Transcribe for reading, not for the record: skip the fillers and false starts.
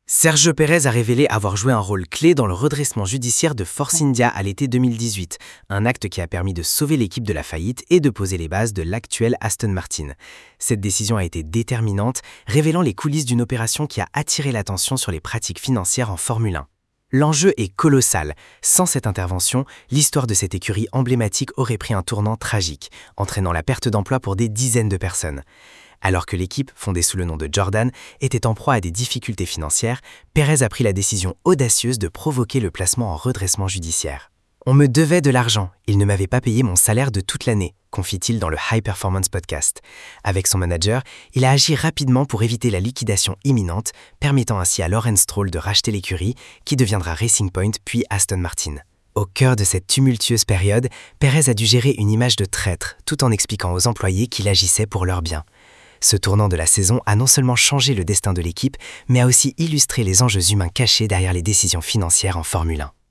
Sergio Pérez a révélé avoir joué un rôle clé dans le redressement judiciaire de Force India à l'été 2018, un acte qui a permis de sauver l'équipe de la faillite et de poser les bases de l'actuel Aston Martin. Cette décision a été déterminante, révélant les coulisses d'une opération qui a attiré l'attention sur les pratiques financières en Formule 1. L'enjeu est colossal. Sans cette intervention, l'histoire de cette écurie emblématique aurait pris un tournant tragique, entraînant la perte d'emploi pour des dizaines de personnes. Alors que l'équipe, fondée sous le nom de Jordan, était en proie à des difficultés financières, Pérez a pris la décision audacieuse de provoquer le placement en redressement judiciaire. « On me devait de l'argent, il ne m'avait pas payé mon salaire de toute l'année », confie-t-il dans le High Performance Podcast. Avec son manager, il a agi rapidement pour éviter la liquidation imminente, permettant ainsi à Lawrence Stroll de racheter l'écurie, qui deviendra Racing Point puis Aston Martin. Au cœur de cette tumultueuse période, Pérez a dû gérer une image de traître, tout en expliquant aux employés qu'il agissait pour leur bien. Ce tournant de la saison a non seulement changé le destin de l'équipe, mais a aussi illustré les enjeux humains cachés derrière les décisions financières en Formule 1.